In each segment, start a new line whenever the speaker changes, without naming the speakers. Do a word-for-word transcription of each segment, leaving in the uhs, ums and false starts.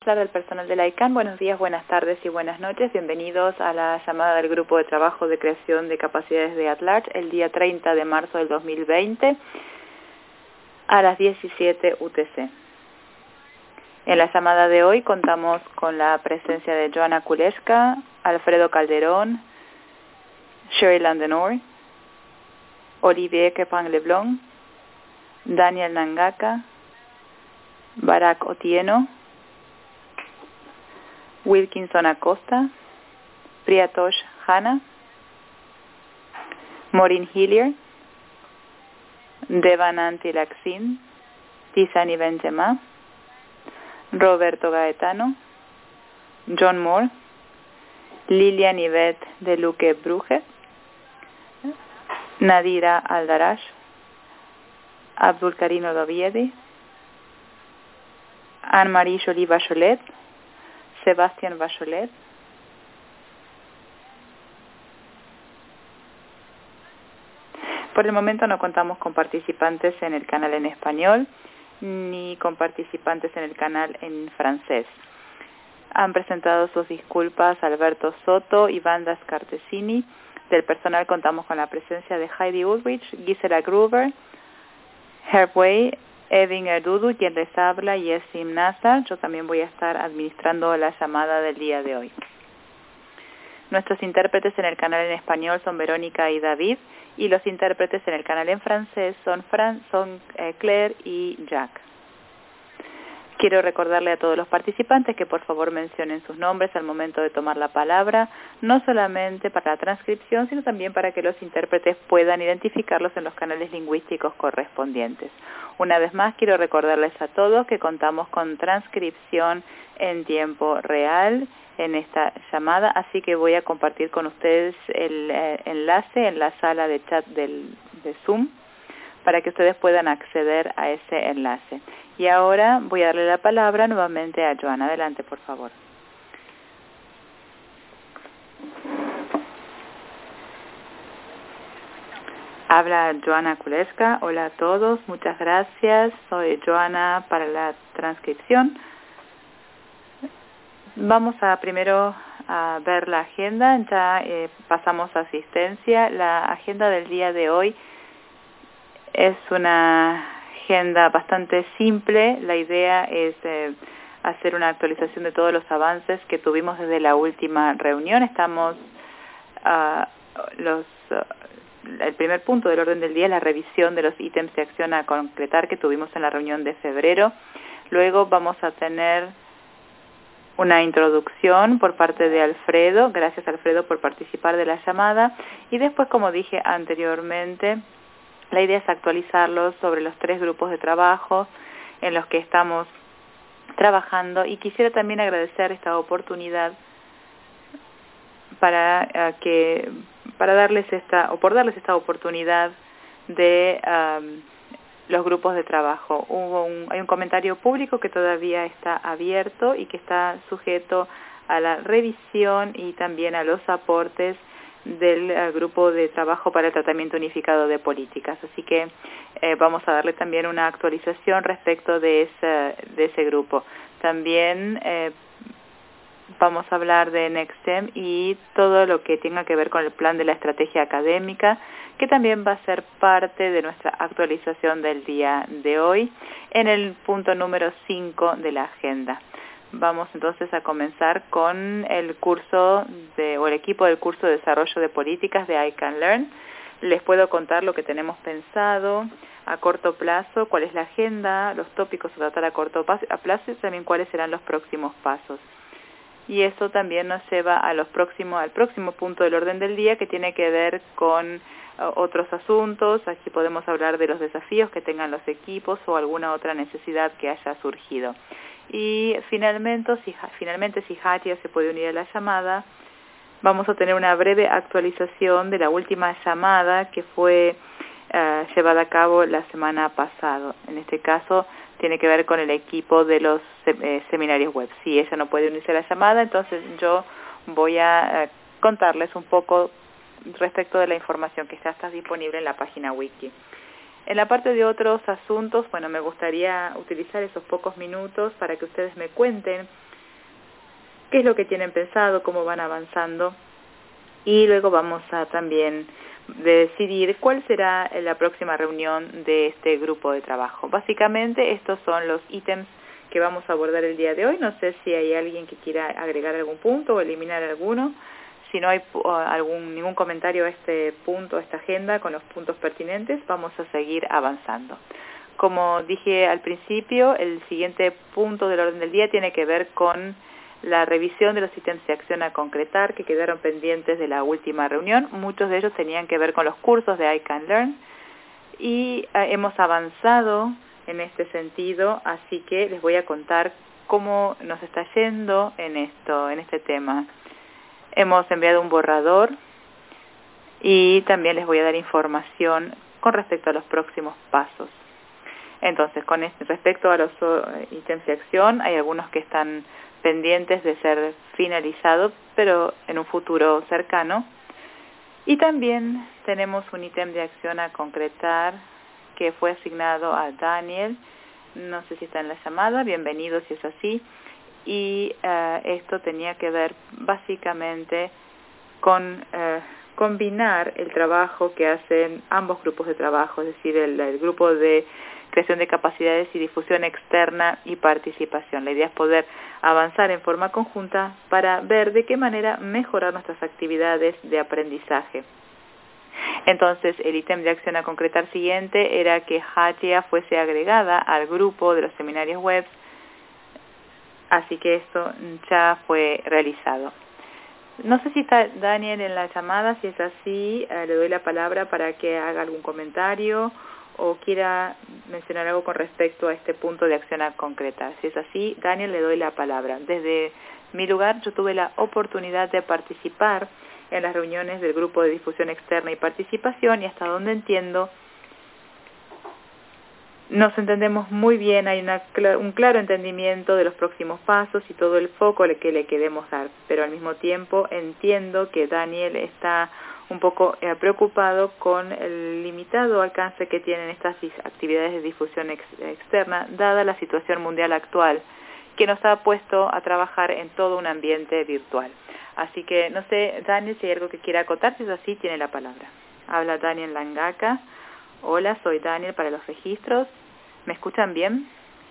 hablar del personal de la I C A N. Buenos días, buenas tardes y buenas noches. Bienvenidos a la llamada del Grupo de Trabajo de Creación de Capacidades de At-Large el día treinta de marzo del dos mil veinte a las diecisiete U T C. En la llamada de hoy contamos con la presencia de Joana Kuleshka, Alfredo Calderón, Sherry Landenor, Olivier Kepang-Leblon, Daniel Nangaka, Barak Otieno, Wilkinson Acosta, Priyatosh Hanna, Maureen Hillier, Devananti Laksin, Tisani Benzema, Roberto Gaetano, John Moore, Lilian Yvette de Luque Bruje, Nadira Aldarash, Abdul Karim Odoviedi, Anne-Marie Jolie Bachelet, Sebastián Bachelet, por el momento no contamos con participantes en el canal en español ni con participantes en el canal en francés. Han presentado sus disculpas Alberto Soto y Wanda Scartesini. Del personal contamos con la presencia de Heidi Ulrich, Gisela Gruber, Herb Way, Evin Erdudu, quien les habla, y Yesim Nazar. Yo también voy a estar administrando la llamada del día de hoy. Nuestros intérpretes en el canal en español son Verónica y David, y los intérpretes en el canal en francés son, Fran son eh, Claire y Jack. Quiero recordarle a todos los participantes que por favor mencionen sus nombres al momento de tomar la palabra, no solamente para la transcripción, sino también para que los intérpretes puedan identificarlos en los canales lingüísticos correspondientes. Una vez más, quiero recordarles a todos que contamos con transcripción en tiempo real en esta llamada, así que voy a compartir con ustedes el eh, enlace en la sala de chat del, de Zoom para que ustedes puedan acceder a ese enlace. Y ahora voy a darle la palabra nuevamente a Joana. Adelante, por favor. Habla Joana Kuleshka. Hola a todos, muchas gracias. Soy Joana para la transcripción. Vamos a primero a ver la agenda, ya eh, pasamos a asistencia. La agenda del día de hoy es una agenda bastante simple. La idea es eh, hacer una actualización de todos los avances que tuvimos desde la última reunión. Estamos, uh, los, uh, el primer punto del orden del día es la revisión de los ítems de acción a concretar que tuvimos en la reunión de febrero. Luego vamos a tener una introducción por parte de Alfredo. Gracias, Alfredo, por participar de la llamada. Y después, como dije anteriormente, la idea es actualizarlos sobre los tres grupos de trabajo en los que estamos trabajando, y quisiera también agradecer esta oportunidad para uh, que para darles esta o por darles esta oportunidad de um, los grupos de trabajo. Hubo un, hay un comentario público que todavía está abierto y que está sujeto a la revisión y también a los aportes del uh, grupo de trabajo para el tratamiento unificado de políticas. Así que eh, vamos a darle también una actualización respecto de ese, de ese grupo. También eh, vamos a hablar de NextStem y todo lo que tenga que ver con el plan de la estrategia académica, que también va a ser parte de nuestra actualización del día de hoy en el punto número cinco de la agenda. Vamos entonces a comenzar con el curso de, o el equipo del curso de desarrollo de políticas de I Can Learn. Les puedo contar lo que tenemos pensado a corto plazo, cuál es la agenda, los tópicos a tratar a corto plazo y también cuáles serán los próximos pasos. Y eso también nos lleva a los próximos, al próximo punto del orden del día, que tiene que ver con uh, otros asuntos. Aquí podemos hablar de los desafíos que tengan los equipos o alguna otra necesidad que haya surgido. Y finalmente, si, finalmente, si Hatia se puede unir a la llamada, vamos a tener una breve actualización de la última llamada que fue uh, llevada a cabo la semana pasada. En este caso, tiene que ver con el equipo de los eh, seminarios web. Si ella no puede unirse a la llamada, entonces yo voy a eh, contarles un poco respecto de la información que ya está disponible en la página wiki. En la parte de otros asuntos, bueno, me gustaría utilizar esos pocos minutos para que ustedes me cuenten qué es lo que tienen pensado, cómo van avanzando, y luego vamos a también decidir cuál será la próxima reunión de este grupo de trabajo. Básicamente estos son los ítems que vamos a abordar el día de hoy. No sé si hay alguien que quiera agregar algún punto o eliminar alguno. Si no hay algún, ningún comentario a este punto, a esta agenda con los puntos pertinentes, vamos a seguir avanzando. Como dije al principio, el siguiente punto del orden del día tiene que ver con la revisión de los ítems de acción a concretar que quedaron pendientes de la última reunión. Muchos de ellos tenían que ver con los cursos de I Can Learn y eh, hemos avanzado en este sentido, así que les voy a contar cómo nos está yendo en esto, en este tema. Hemos enviado un borrador y también les voy a dar información con respecto a los próximos pasos. Entonces, con este, respecto a los uh, ítems de acción, hay algunos que están pendientes de ser finalizados, pero en un futuro cercano. Y también tenemos un ítem de acción a concretar que fue asignado a Daniel. No sé si está en la llamada, bienvenido si es así. Y uh, esto tenía que ver básicamente con uh, combinar el trabajo que hacen ambos grupos de trabajo, es decir, el, el grupo de creación de capacidades y difusión externa y participación. La idea es poder avanzar en forma conjunta para ver de qué manera mejorar nuestras actividades de aprendizaje. Entonces, el ítem de acción a concretar siguiente era que Hatia fuese agregada al grupo de los seminarios web, así que esto ya fue realizado. No sé si está Daniel en la llamada, si es así, eh, le doy la palabra para que haga algún comentario o quiera mencionar algo con respecto a este punto de acción a concretar. Si es así, Daniel, le doy la palabra. Desde mi lugar, yo tuve la oportunidad de participar en las reuniones del grupo de difusión externa y participación, y hasta donde entiendo, nos entendemos muy bien, hay una, un claro entendimiento de los próximos pasos y todo el foco que le queremos dar, pero al mismo tiempo entiendo que Daniel está un poco eh, preocupado con el limitado alcance que tienen estas actividades de difusión ex externa, dada la situación mundial actual, que nos ha puesto a trabajar en todo un ambiente virtual. Así que, no sé, Daniel, si hay algo que quiera acotar, si es así, tiene la palabra. Habla Daniel Langaka. Hola, soy Daniel para los registros. ¿Me escuchan bien?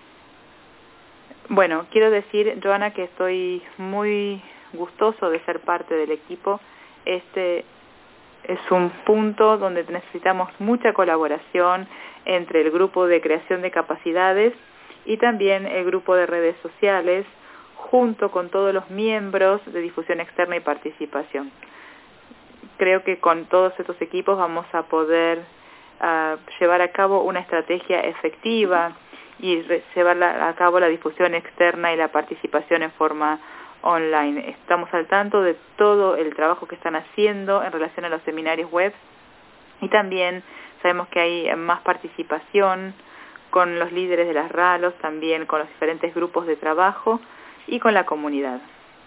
Bueno, quiero decir, Joana, que estoy muy gustoso de ser parte del equipo. Este es un punto donde necesitamos mucha colaboración entre el grupo de creación de capacidades y también el grupo de redes sociales, junto con todos los miembros de difusión externa y participación. Creo que con todos estos equipos vamos a poder uh, llevar a cabo una estrategia efectiva y llevar a cabo la difusión externa y la participación en forma online. Estamos al tanto de todo el trabajo que están haciendo en relación a los seminarios web y también sabemos que hay más participación con los líderes de las RALOS, también con los diferentes grupos de trabajo y con la comunidad,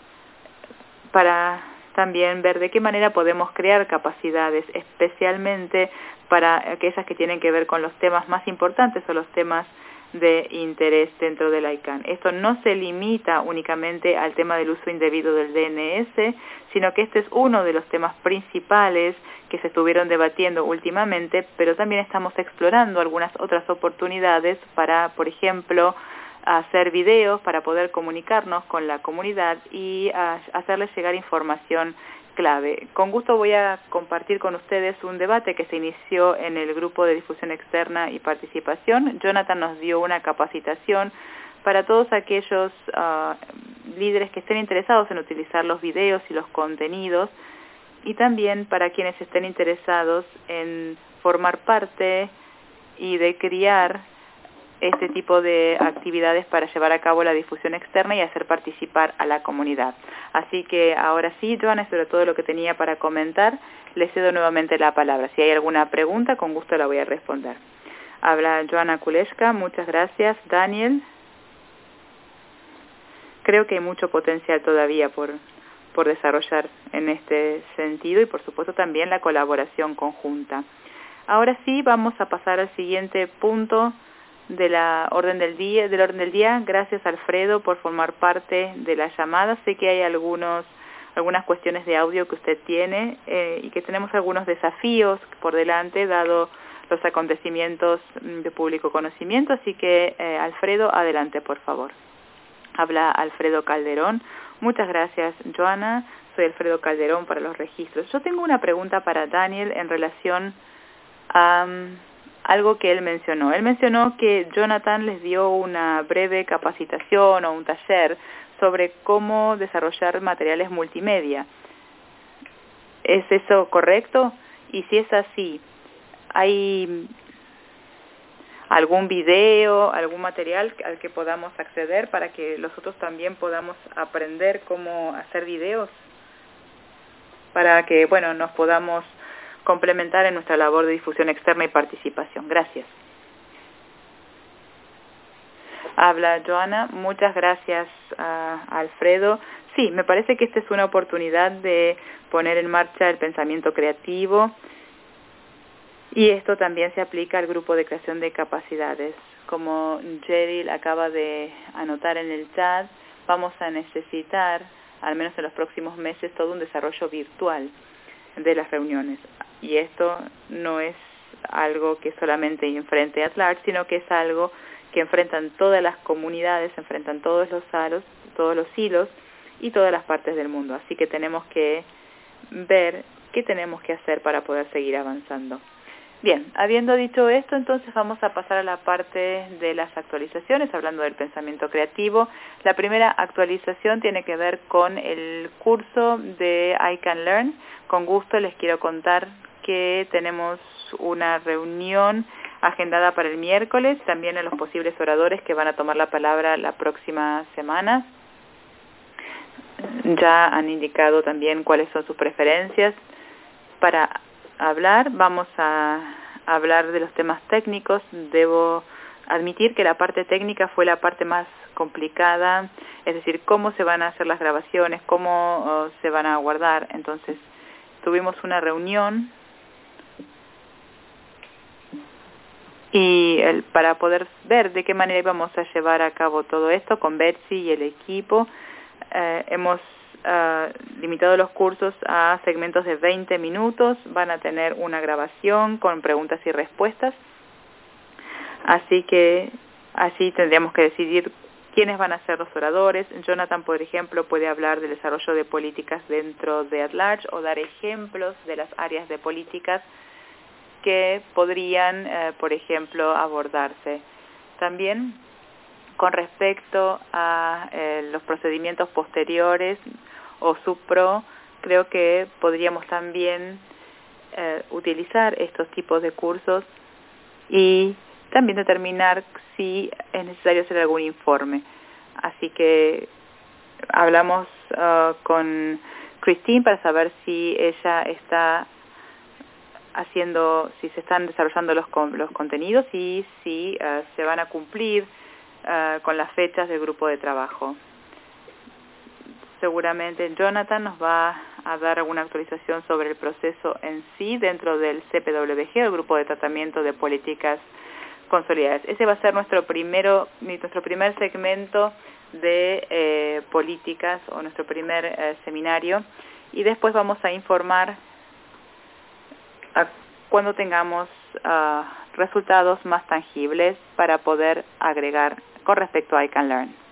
para también ver de qué manera podemos crear capacidades, especialmente para aquellas que tienen que ver con los temas más importantes o los temas de interés dentro del I CANN. Esto no se limita únicamente al tema del uso indebido del D N S, sino que este es uno de los temas principales que se estuvieron debatiendo últimamente, pero también estamos explorando algunas otras oportunidades para, por ejemplo, hacer videos para poder comunicarnos con la comunidad y uh, hacerles llegar información clave. Con gusto voy a compartir con ustedes un debate que se inició en el grupo de difusión externa y participación. Jonathan nos dio una capacitación para todos aquellos uh, líderes que estén interesados en utilizar los videos y los contenidos, y también para quienes estén interesados en formar parte y de criar este tipo de actividades para llevar a cabo la difusión externa y hacer participar a la comunidad. Así que ahora sí, Joana, sobre todo lo que tenía para comentar, le cedo nuevamente la palabra. Si hay alguna pregunta, con gusto la voy a responder. Habla Joana Kuleshka, muchas gracias. Daniel, creo que hay mucho potencial todavía por, por desarrollar en este sentido y por supuesto también la colaboración conjunta. Ahora sí, vamos a pasar al siguiente punto de la orden del día, del orden del día. Gracias, Alfredo, por formar parte de la llamada. Sé que hay algunos, algunas cuestiones de audio que usted tiene eh, y que tenemos algunos desafíos por delante, dado los acontecimientos de público conocimiento. Así que, eh, Alfredo, adelante, por favor. Habla Alfredo Calderón. Muchas gracias, Joana. Soy Alfredo Calderón para los registros. Yo tengo una pregunta para Daniel en relación a um, algo que él mencionó. Él mencionó que Jonathan les dio una breve capacitación o un taller sobre cómo desarrollar materiales multimedia. ¿Es eso correcto? Y si es así, ¿hay algún video, algún material al que podamos acceder para que nosotros también podamos aprender cómo hacer videos? Para que, bueno, nos podamos complementar en nuestra labor de difusión externa y participación. Gracias. Habla Joana. Muchas gracias, a Alfredo. Sí, me parece que esta es una oportunidad de poner en marcha el pensamiento creativo, y esto también se aplica al grupo de creación de capacidades. Como Jerry acaba de anotar en el chat, vamos a necesitar, al menos en los próximos meses, todo un desarrollo virtual de las reuniones. Y esto no es algo que solamente enfrente a At-Large, sino que es algo que enfrentan todas las comunidades, enfrentan todos los hilos, todos los hilos y todas las partes del mundo. Así que tenemos que ver qué tenemos que hacer para poder seguir avanzando. Bien, habiendo dicho esto, entonces vamos a pasar a la parte de las actualizaciones, hablando del pensamiento creativo. La primera actualización tiene que ver con el curso de I Can Learn. Con gusto les quiero contar que tenemos una reunión agendada para el miércoles, también a los posibles oradores que van a tomar la palabra la próxima semana. Ya han indicado también cuáles son sus preferencias para hablar. Vamos a hablar de los temas técnicos. Debo admitir que la parte técnica fue la parte más complicada, es decir, cómo se van a hacer las grabaciones, cómo uh, se van a guardar. Entonces, tuvimos una reunión y el, para poder ver de qué manera íbamos a llevar a cabo todo esto con Betsy y el equipo, eh, hemos Uh, limitado los cursos a segmentos de veinte minutos. Van a tener una grabación con preguntas y respuestas, así que así tendríamos que decidir quiénes van a ser los oradores. Jonathan, por ejemplo, puede hablar del desarrollo de políticas dentro de At-Large o dar ejemplos de las áreas de políticas que podrían, uh, por ejemplo, abordarse. También con respecto a eh, los procedimientos posteriores o subpro, creo que podríamos también eh, utilizar estos tipos de cursos y también determinar si es necesario hacer algún informe. Así que hablamos uh, con Christine para saber si ella está haciendo, si se están desarrollando los, los contenidos y si uh, se van a cumplir uh, con las fechas del grupo de trabajo. Seguramente Jonathan nos va a dar alguna actualización sobre el proceso en sí dentro del C P W G, el Grupo de Tratamiento de Políticas Consolidadas. Ese va a ser nuestro primero, nuestro primer segmento de eh, políticas o nuestro primer eh, seminario, y después vamos a informar a cuando tengamos uh, resultados más tangibles para poder agregar con respecto a I Can Learn.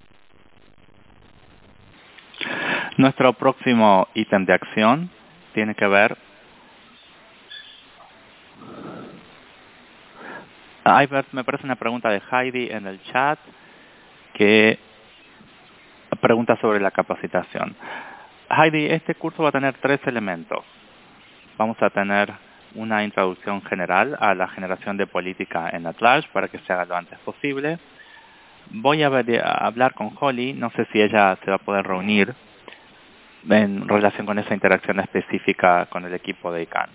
Nuestro próximo ítem de acción tiene que ver... Hay, me parece una pregunta de Heidi en el chat que pregunta sobre la capacitación. Heidi, este curso va a tener tres elementos. Vamos a tener una introducción general a la generación de política en At-Large para que se haga lo antes posible. Voy a, ver, a hablar con Holly, no sé si ella se va a poder reunir en relación con esa interacción específica con el equipo de I C A N.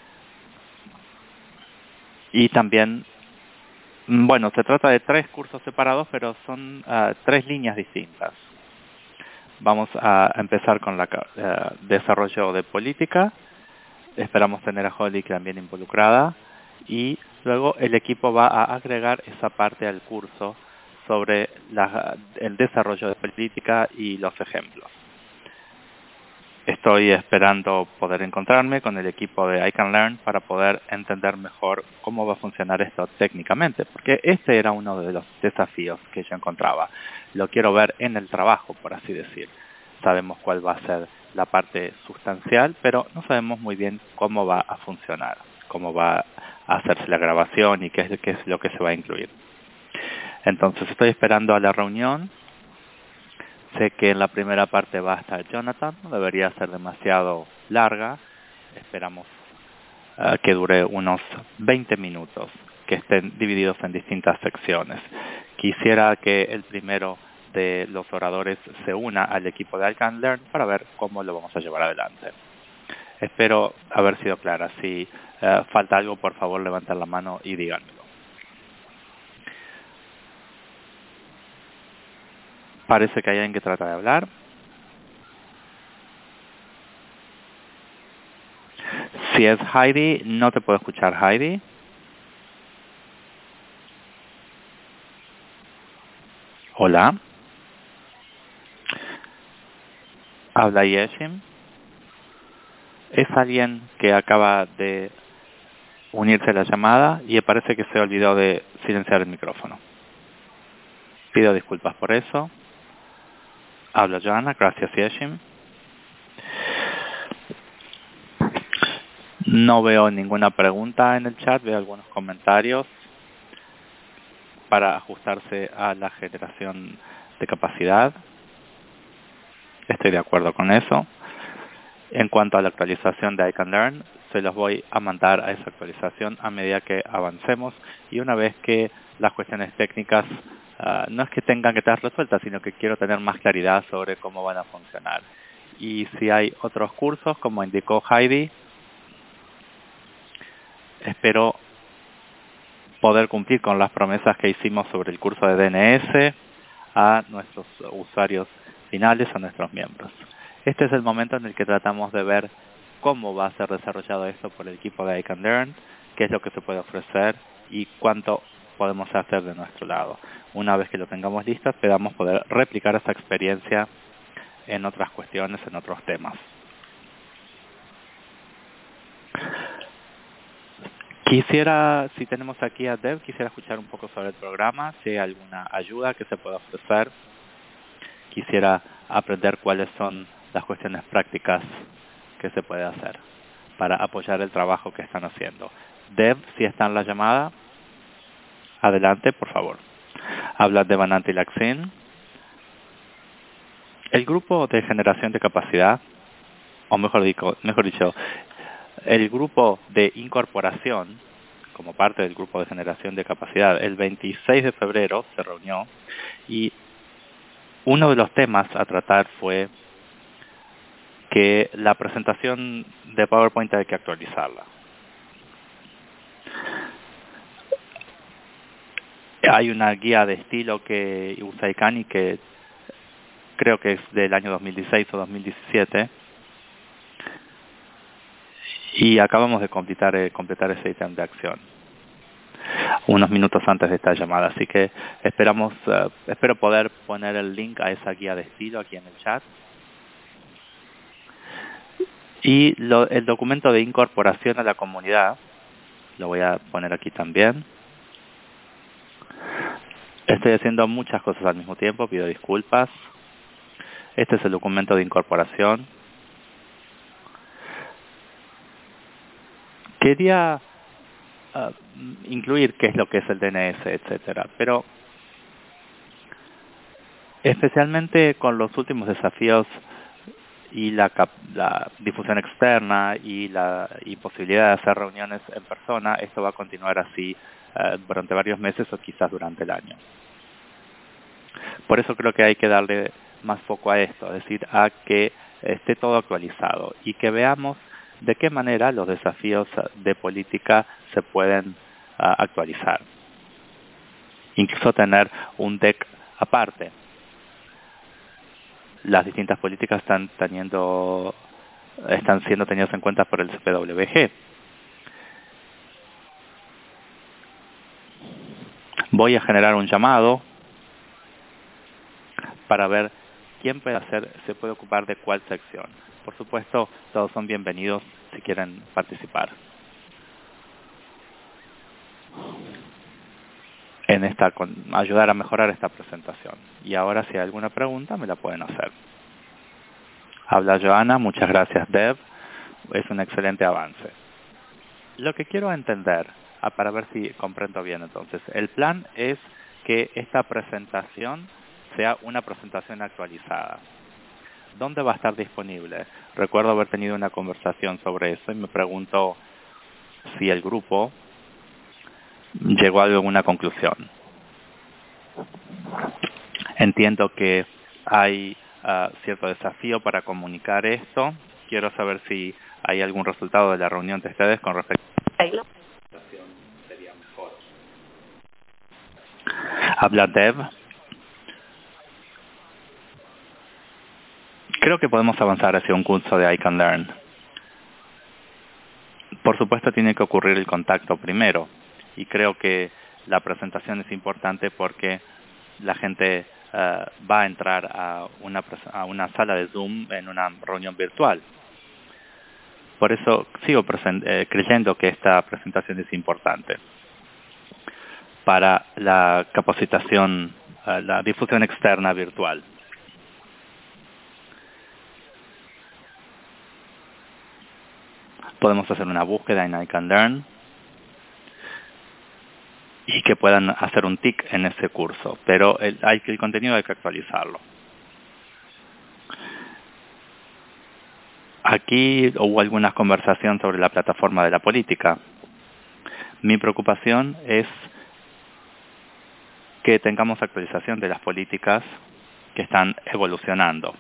Y también, bueno, se trata de tres cursos separados, pero son uh, tres líneas distintas. Vamos a empezar con el uh, desarrollo de política. Esperamos tener a Holly también involucrada. Y Luego el equipo va a agregar esa parte al curso sobre la, el desarrollo de política y los ejemplos. Estoy esperando poder encontrarme con el equipo de I Can Learn para poder entender mejor cómo va a funcionar esto técnicamente, porque este era uno de los desafíos que yo encontraba. Lo quiero ver en el trabajo, por así decir. Sabemos cuál va a ser la parte sustancial, pero no sabemos muy bien cómo va a funcionar, cómo va a hacerse la grabación y qué es, qué es lo que se va a incluir. Entonces estoy esperando a la reunión. Sé que en la primera parte va a estar Jonathan, no debería ser demasiado larga. Esperamos uh, que dure unos veinte minutos, que estén divididos en distintas secciones. Quisiera que el primero de los oradores se una al equipo de I Can Learn para ver cómo lo vamos a llevar adelante. Espero haber sido clara. Si uh, falta algo, por favor, levanten la mano y díganmelo. Parece que hay alguien que trata de hablar. Si es Heidi, no te puedo escuchar, Heidi. Hola. Habla Yeshim. Es alguien que acaba de unirse a la llamada y parece que se olvidó de silenciar el micrófono. Pido disculpas por eso. Habla Joana, gracias Yeshim. No veo ninguna pregunta en el chat, veo algunos comentarios para ajustarse a la generación de capacidad. Estoy de acuerdo con eso. En cuanto a la actualización de I Can Learn, se los voy a mandar a esa actualización a medida que avancemos y una vez que las cuestiones técnicas uh, no es que tengan que estar resueltas, sino que quiero tener más claridad sobre cómo van a funcionar. Y si hay otros cursos, como indicó Heidi, espero poder cumplir con las promesas que hicimos sobre el curso de D N S a nuestros usuarios finales, a nuestros miembros. Este es el momento en el que tratamos de ver cómo va a ser desarrollado esto por el equipo de I Can Learn, qué es lo que se puede ofrecer y cuánto podemos hacer de nuestro lado. Una vez que lo tengamos listo, esperamos poder replicar esa experiencia en otras cuestiones, en otros temas. Quisiera, si tenemos aquí a Deb, quisiera escuchar un poco sobre el programa, si hay alguna ayuda que se pueda ofrecer. Quisiera aprender cuáles son las cuestiones prácticas que se puede hacer para apoyar el trabajo que están haciendo. Deb, si está en la llamada, adelante, por favor. Habla de Bananti Laxin. El grupo de generación de capacidad, o mejor dicho, mejor dicho, el grupo de incorporación, como parte del grupo de generación de capacidad, el veintiséis de febrero se reunió y uno de los temas a tratar fue que la presentación de PowerPoint hay que actualizarla. Hay una guía de estilo que usa Icani que creo que es del año dos mil dieciséis o dos mil diecisiete y acabamos de completar, eh, completar ese ítem de acción unos minutos antes de esta llamada, así que esperamos, uh, espero poder poner el link a esa guía de estilo aquí en el chat. Y lo, el documento de incorporación a la comunidad, lo voy a poner aquí también. Estoy haciendo muchas cosas al mismo tiempo, pido disculpas. Este es el documento de incorporación. Quería uh, incluir qué es lo que es el D N S, etcétera, pero especialmente con los últimos desafíos y la, cap la difusión externa y la y posibilidad de hacer reuniones en persona, esto va a continuar así uh, durante varios meses o quizás durante el año. Por eso creo que hay que darle más foco a esto, es decir, a que esté todo actualizado y que veamos de qué manera los desafíos de política se pueden uh, actualizar. Incluso tener un deck aparte. Las distintas políticas están teniendo, están siendo tenidas en cuenta por el C P W G. Voy a generar un llamado para ver quién puede hacer, se puede ocupar de cuál sección. Por supuesto, todos son bienvenidos si quieren participar en esta, con, ayudar a mejorar esta presentación. Y ahora, si hay alguna pregunta, me la pueden hacer. Habla Joana, muchas gracias, Deb. Es un excelente avance. Lo que quiero entender, ah, para ver si comprendo bien entonces, el plan es que esta presentación sea una presentación actualizada. ¿Dónde va a estar disponible? Recuerdo haber tenido una conversación sobre eso y me pregunto si el grupo llegó a alguna conclusión. Entiendo que hay uh, cierto desafío para comunicar esto. Quiero saber si hay algún resultado de la reunión de ustedes con respecto a la presentación sería mejor. Habla Deb. Creo que podemos avanzar hacia un curso de I Can Learn. Por supuesto, tiene que ocurrir el contacto primero. Y creo que la presentación es importante porque la gente uh, va a entrar a una, a una sala de Zoom en una reunión virtual. Por eso sigo eh, creyendo que esta presentación es importante para la capacitación, uh, la difusión externa virtual. Podemos hacer una búsqueda en I Can Learn y que puedan hacer un tick en ese curso, pero el, hay, el contenido hay que actualizarlo. Aquí hubo algunas conversaciones sobre la plataforma de la política. Mi preocupación es que tengamos actualización de las políticas que están evolucionando.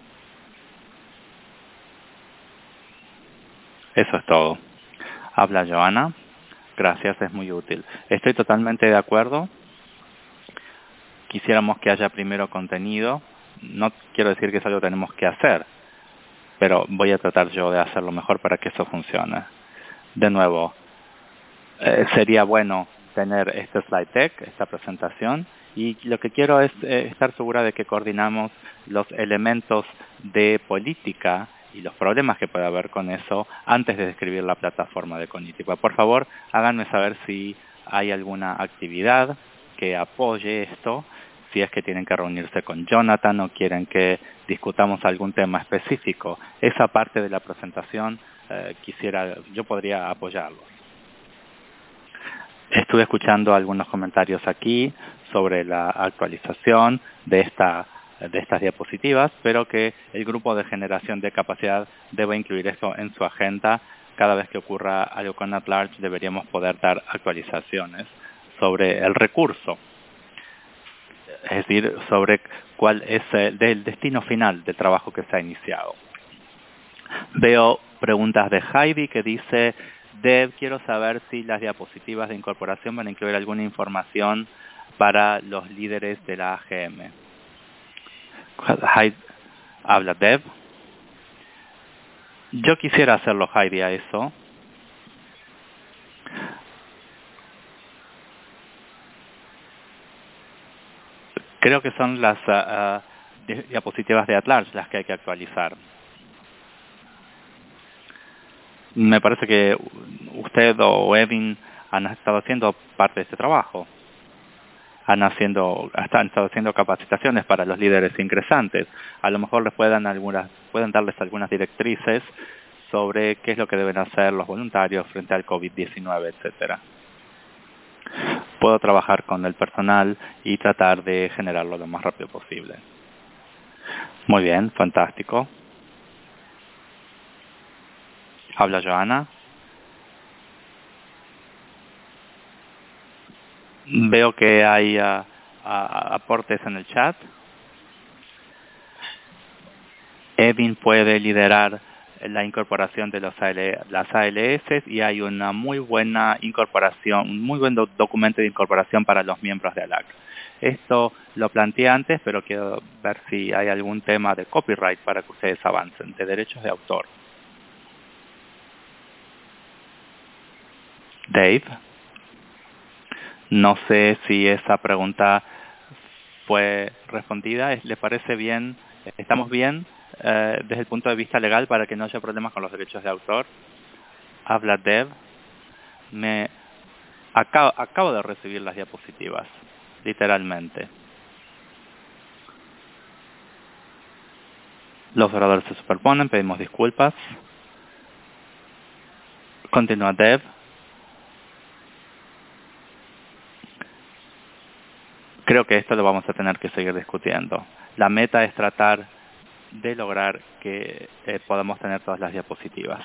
Eso es todo. Habla Joana. Gracias, es muy útil. Estoy totalmente de acuerdo. Quisiéramos que haya primero contenido. No quiero decir que es algo que tenemos que hacer, pero voy a tratar yo de hacerlo mejor para que eso funcione. De nuevo, eh, sería bueno tener este slide deck, esta presentación, y lo que quiero es eh, estar segura de que coordinamos los elementos de política y los problemas que puede haber con eso antes de describir la plataforma de Cognitiva. Por favor, háganme saber si hay alguna actividad que apoye esto, si es que tienen que reunirse con Jonathan o quieren que discutamos algún tema específico. Esa parte de la presentación eh, quisiera, yo podría apoyarlos. Estuve escuchando algunos comentarios aquí sobre la actualización de esta de estas diapositivas, pero que el grupo de generación de capacidad debe incluir esto en su agenda. Cada vez que ocurra algo con At-Large deberíamos poder dar actualizaciones sobre el recurso, es decir, sobre cuál es el, el destino final del trabajo que se ha iniciado. Veo preguntas de Heidi que dice: Deb, quiero saber si las diapositivas de incorporación van a incluir alguna información para los líderes de la A G M. Heidi, habla Deb. Yo quisiera hacerlo, Heidi, a eso. Creo que son las uh, uh, diapositivas de At-Large las que hay que actualizar. Me parece que usted o Evin han estado haciendo parte de este trabajo. Han, haciendo, han estado haciendo capacitaciones para los líderes ingresantes. A lo mejor les puedan, algunas, pueden darles algunas directrices sobre qué es lo que deben hacer los voluntarios frente al COVID diecinueve, etcétera. Puedo trabajar con el personal y tratar de generarlo lo más rápido posible. Muy bien, fantástico. Habla Joana. Veo que hay uh, uh, aportes en el chat. Evin puede liderar la incorporación de los A L, las A L S y hay una muy buena incorporación, un muy buen do documento de incorporación para los miembros de A L A C. Esto lo planteé antes, pero quiero ver si hay algún tema de copyright para que ustedes avancen, de derechos de autor. Dave. No sé si esa pregunta fue respondida. ¿Le parece bien? ¿Estamos bien eh, desde el punto de vista legal para que no haya problemas con los derechos de autor? Habla Deb. Me acabo, acabo de recibir las diapositivas, literalmente. Los oradores se superponen, pedimos disculpas. Continúa Deb. Creo que esto lo vamos a tener que seguir discutiendo. La meta es tratar de lograr que eh, podamos tener todas las diapositivas.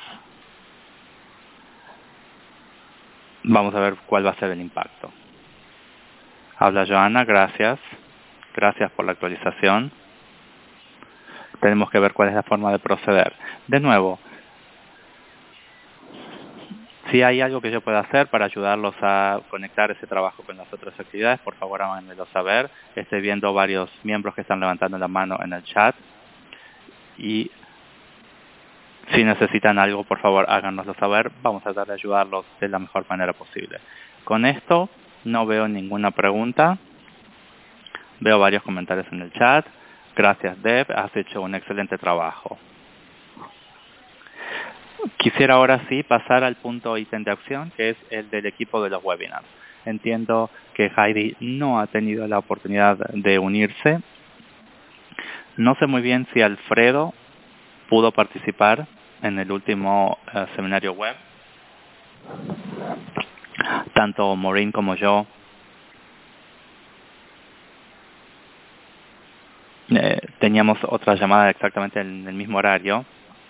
Vamos a ver cuál va a ser el impacto. Habla Joana, gracias. Gracias por la actualización. Tenemos que ver cuál es la forma de proceder. De nuevo, si hay algo que yo pueda hacer para ayudarlos a conectar ese trabajo con las otras actividades, por favor háganmelo saber. Estoy viendo varios miembros que están levantando la mano en el chat. Y si necesitan algo, por favor háganoslo saber. Vamos a tratar de ayudarlos de la mejor manera posible. Con esto no veo ninguna pregunta. Veo varios comentarios en el chat. Gracias, Deb. Has hecho un excelente trabajo. Quisiera ahora sí pasar al punto ítem de acción, que es el del equipo de los webinars. Entiendo que Heidi no ha tenido la oportunidad de unirse. No sé muy bien si Alfredo pudo participar en el último uh, seminario web. Tanto Maureen como yo eh, teníamos otra llamada exactamente en el mismo horario.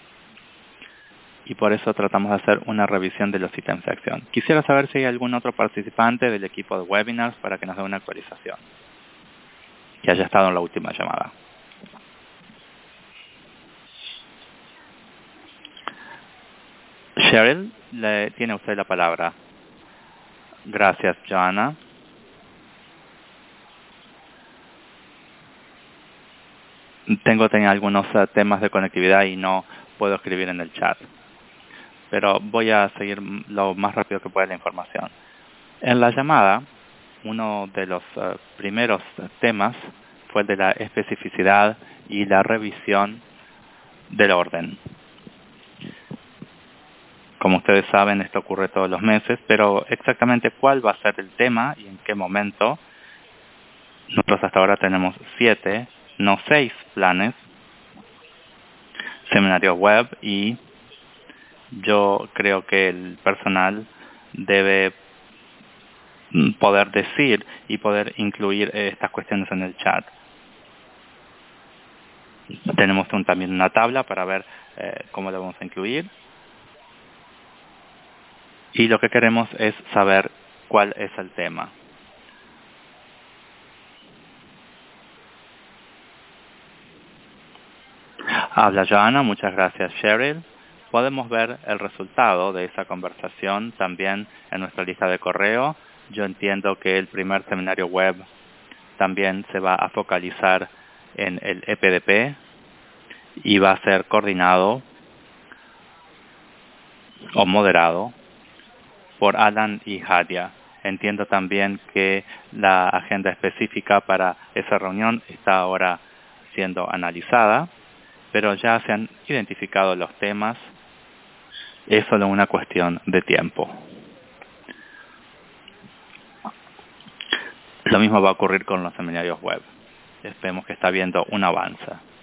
Y por eso tratamos de hacer una revisión de los ítems de acción. Quisiera saber si hay algún otro participante del equipo de webinars para que nos dé una actualización, que haya estado en la última llamada. Cheryl, le tiene usted la palabra. Gracias, Joanna. Tengo tenía algunos uh, temas de conectividad y no puedo escribir en el chat, pero voy a seguir lo más rápido que pueda la información. En la llamada, uno de los uh, primeros temas fue el de la especificidad y la revisión del orden. Como ustedes saben, esto ocurre todos los meses, pero exactamente cuál va a ser el tema y en qué momento. Nosotros hasta ahora tenemos siete, no seis planes, seminarios web, y yo creo que el personal debe poder decir y poder incluir estas cuestiones en el chat. Tenemos un, también una tabla para ver eh, cómo lo vamos a incluir. Y lo que queremos es saber cuál es el tema. Habla Joana, muchas gracias Cheryl. Podemos ver el resultado de esa conversación también en nuestra lista de correo. Yo entiendo que el primer seminario web también se va a focalizar en el E P D P y va a ser coordinado o moderado por Alan y Hadia. Entiendo también que la agenda específica para esa reunión está ahora siendo analizada, pero ya se han identificado los temas. Es solo una cuestión de tiempo. Lo mismo va a ocurrir con los seminarios web. Esperemos que está habiendo un avance.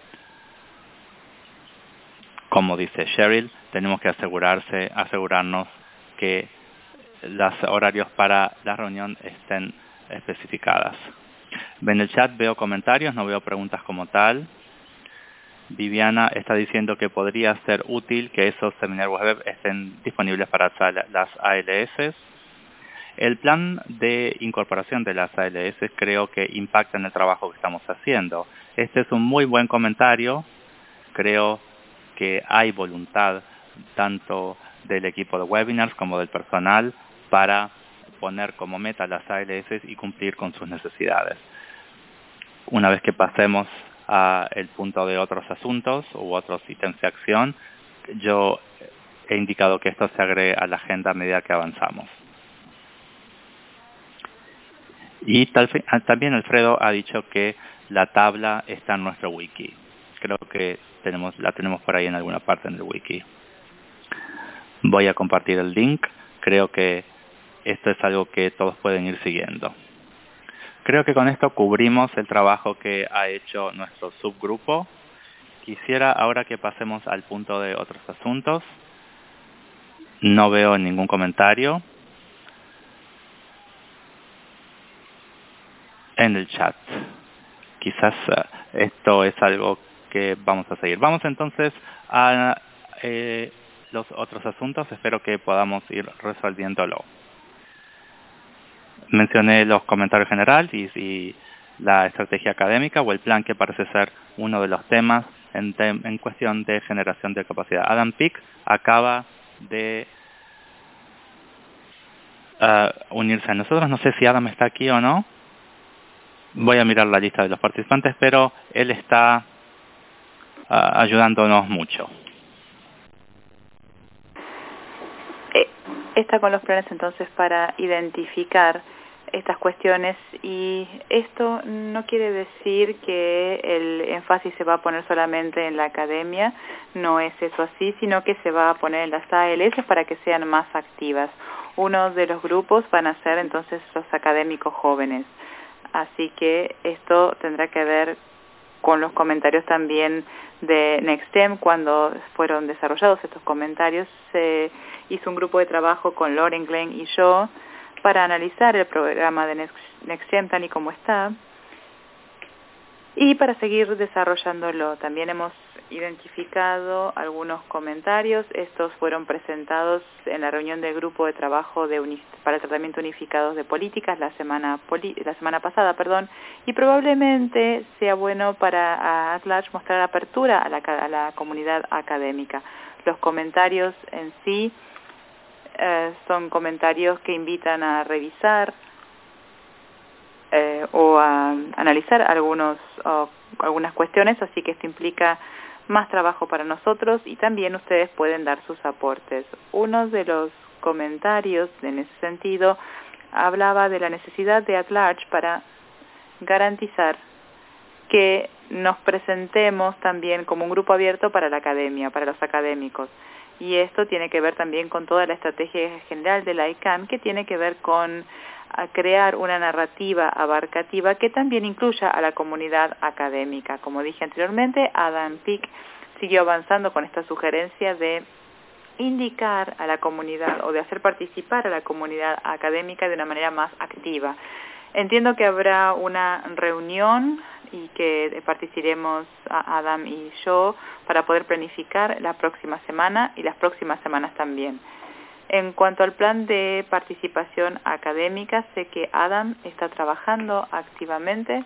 Como dice Cheryl, tenemos que asegurarse, asegurarnos que los horarios para la reunión estén especificadas. En el chat veo comentarios, no veo preguntas como tal. Viviana está diciendo que podría ser útil que esos seminarios web estén disponibles para las A L S. El plan de incorporación de las A L S creo que impacta en el trabajo que estamos haciendo. Este es un muy buen comentario. Creo que hay voluntad tanto del equipo de webinars como del personal para poner como meta las A L S y cumplir con sus necesidades. Una vez que pasemos al punto de otros asuntos u otros ítems de acción, yo he indicado que esto se agregue a la agenda a medida que avanzamos. Y tal, también Alfredo ha dicho que la tabla está en nuestro wiki. Creo que tenemos, la tenemos por ahí en alguna parte en el wiki. Voy a compartir el link. Creo que esto es algo que todos pueden ir siguiendo. Creo que con esto cubrimos el trabajo que ha hecho nuestro subgrupo. Quisiera ahora que pasemos al punto de otros asuntos. No veo ningún comentario en el chat. Quizás uh, esto es algo que vamos a seguir. Vamos entonces a eh, los otros asuntos. Espero que podamos ir resolviéndolo. Mencioné los comentarios generales y, y la estrategia académica o el plan que parece ser uno de los temas en, te en cuestión de generación de capacidad. Adam Pick acaba de uh, unirse a nosotros. No sé si Adam está aquí o no. Voy a mirar la lista de los participantes, pero él está uh, ayudándonos mucho.
Está con los planes entonces para identificar estas cuestiones, y esto no quiere decir que el énfasis se va a poner solamente en la academia, no es eso así, sino que se va a poner en las A L S para que sean más activas. Uno de los grupos van a ser entonces los académicos jóvenes, así que esto tendrá que ver con los comentarios también de NextSTEM. Cuando fueron desarrollados estos comentarios, se hizo un grupo de trabajo con Lauren, Glenn y yo para analizar el programa de NextSTEM tal y como está y para seguir desarrollándolo. También hemos identificado algunos comentarios. Estos fueron presentados en la reunión del grupo de trabajo de uni para el tratamiento unificado de políticas la semana, poli la semana pasada, perdón, y probablemente sea bueno para At-Large mostrar apertura a la, a la comunidad académica. Los comentarios en sí eh, son comentarios que invitan a revisar Eh, o a analizar algunos o algunas cuestiones, así que esto implica más trabajo para nosotros y también ustedes pueden dar sus aportes. Uno de los comentarios en ese sentido hablaba de la necesidad de At-Large para garantizar que nos presentemos también como un grupo abierto para la academia, para los académicos. Y esto tiene que ver también con toda la estrategia general de la I C A N, que tiene que ver con a crear una narrativa abarcativa que también incluya a la comunidad académica. Como dije anteriormente, Adam Pick siguió avanzando con esta sugerencia de indicar a la comunidad o de hacer participar a la comunidad académica de una manera más activa. Entiendo que habrá una reunión y que participaremos Adam y yo para poder planificar la próxima semana y las próximas semanas también. En cuanto al plan de participación académica, sé que Adam está trabajando activamente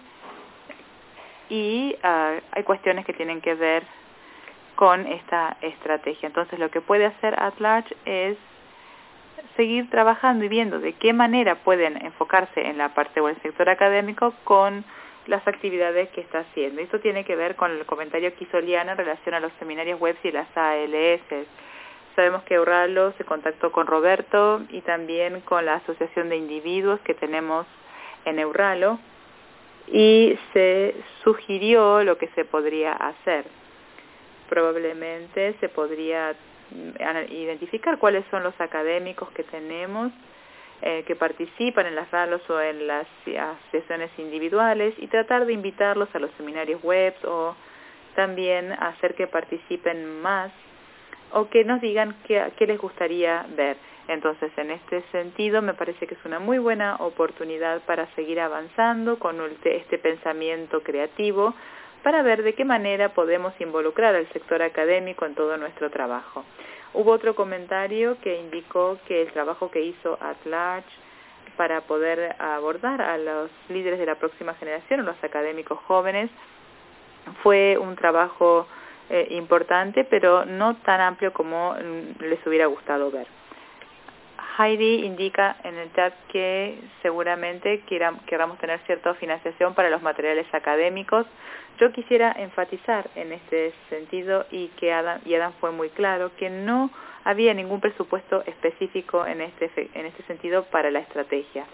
y uh, hay cuestiones que tienen que ver con esta estrategia. Entonces, lo que puede hacer At-Large es seguir trabajando y viendo de qué manera pueden enfocarse en la parte o el sector académico con las actividades que está haciendo. Esto tiene que ver con el comentario que hizo Liana en relación a los seminarios web y las A L S. Sabemos que Euralo se contactó con Roberto y también con la asociación de individuos que tenemos en Euralo y se sugirió lo que se podría hacer. Probablemente se podría identificar cuáles son los académicos que tenemos eh, que participan en las ralos o en las sesiones individuales y tratar de invitarlos a los seminarios web o también hacer que participen más o que nos digan qué, qué les gustaría ver. Entonces, en este sentido, me parece que es una muy buena oportunidad para seguir avanzando con este pensamiento creativo para ver de qué manera podemos involucrar al sector académico en todo nuestro trabajo. Hubo otro comentario que indicó que el trabajo que hizo At-Large para poder abordar a los líderes de la próxima generación, los académicos jóvenes, fue un trabajo eh, importante, pero no tan amplio como les hubiera gustado ver. Heidi indica en el chat que seguramente queramos tener cierta financiación para los materiales académicos. Yo quisiera enfatizar en este sentido y que Adam, y Adam fue muy claro, que no había ningún presupuesto específico en este, en este sentido para la estrategia.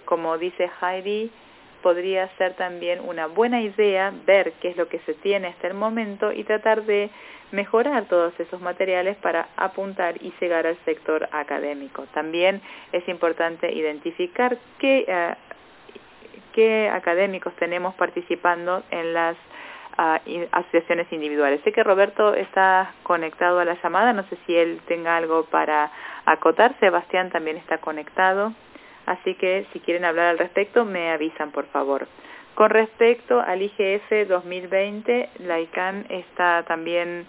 como dice Heidi, podría ser también una buena idea ver qué es lo que se tiene hasta el momento y tratar de mejorar todos esos materiales para apuntar y llegar al sector académico. También es importante identificar qué, uh, qué académicos tenemos participando en las uh, asociaciones individuales. Sé que Roberto está conectado a la llamada, no sé si él tenga algo para acotar. Sebastián también está conectado. Así que si quieren hablar al respecto, me avisan, por favor. Con respecto al I G F dos mil veinte, la I C A N está también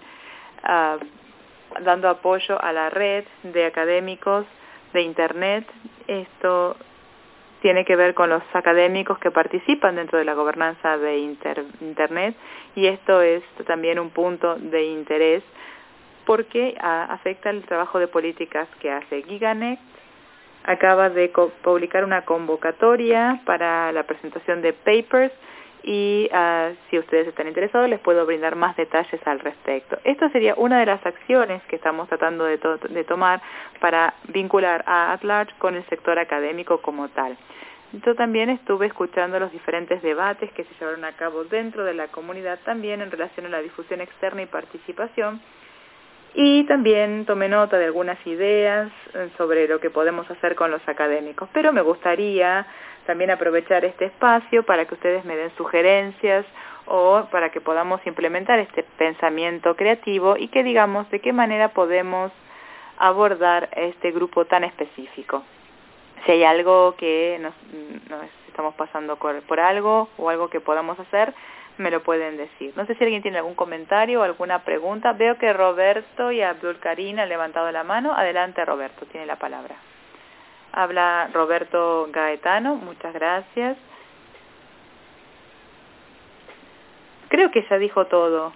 uh, dando apoyo a la red de académicos de Internet. Esto tiene que ver con los académicos que participan dentro de la gobernanza de inter Internet, y esto es también un punto de interés porque uh, afecta el trabajo de políticas que hace GigaNet. Acaba de publicar una convocatoria para la presentación de papers y uh, si ustedes están interesados les puedo brindar más detalles al respecto. Esto sería una de las acciones que estamos tratando de, to de tomar para vincular a AtLarge con el sector académico como tal. Yo también estuve escuchando los diferentes debates que se llevaron a cabo dentro de la comunidad, también en relación a la difusión externa y participación. Y también tomé nota de algunas ideas sobre lo que podemos hacer con los académicos. Pero me gustaría también aprovechar este espacio para que ustedes me den sugerencias o para que podamos implementar este pensamiento creativo y que digamos de qué manera podemos abordar este grupo tan específico. Si hay algo que nos, nos estamos pasando por, por algo o algo que podamos hacer, me lo pueden decir. No sé si alguien tiene algún comentario o alguna pregunta. Veo que Roberto y Abdul Karim han levantado la mano. Adelante, Roberto, tiene la palabra. Habla Roberto Gaetano, muchas gracias. Creo que ya dijo todo.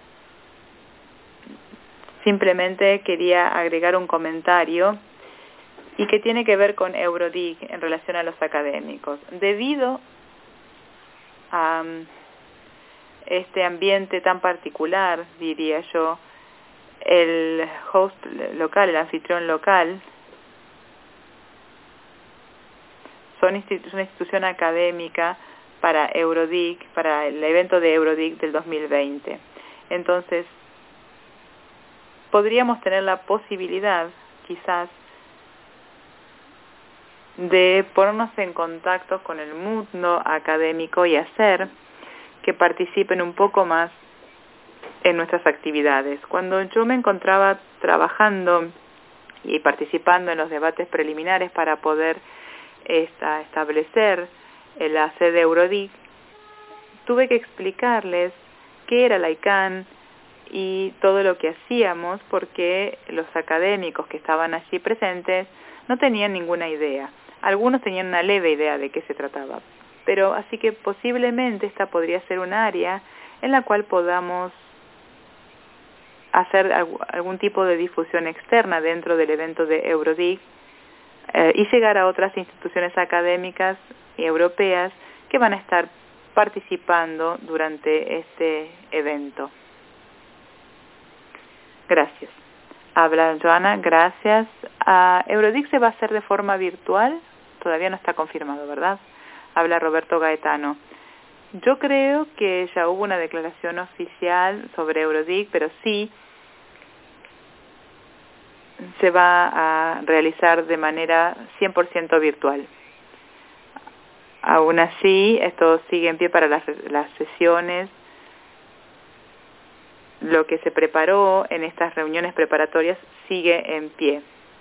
Simplemente quería agregar un comentario y que tiene que ver con Eurodig en relación a los académicos. Debido a este ambiente tan particular, diría yo, el host local, el anfitrión local, son institu- una institución académica para Eurodig, para el evento de Eurodig del dos mil veinte. Entonces, podríamos tener la posibilidad, quizás, de ponernos en contacto con el mundo académico y hacer que participen un poco más en nuestras actividades. Cuando yo me encontraba trabajando y participando en los debates preliminares para poder esta, establecer la sede Eurodig, tuve que explicarles qué era la I C A N y todo lo que hacíamos porque los académicos que estaban allí presentes no tenían ninguna idea. Algunos tenían una leve idea de qué se trataba. Pero así que posiblemente esta podría ser un área en la cual podamos hacer algún tipo de difusión externa dentro del evento de Eurodig eh, y llegar a otras instituciones académicas y europeas que van a estar participando durante este evento. Gracias. Habla Joana, gracias. Uh, Eurodig se va a hacer de forma virtual, todavía no está confirmado, ¿verdad? Habla Roberto Gaetano. Yo creo que ya hubo una declaración oficial sobre Eurodig, pero sí se va a realizar de manera cien por ciento virtual. Aún así, esto sigue en pie para las, las sesiones. Lo que se preparó en estas reuniones preparatorias sigue en pie.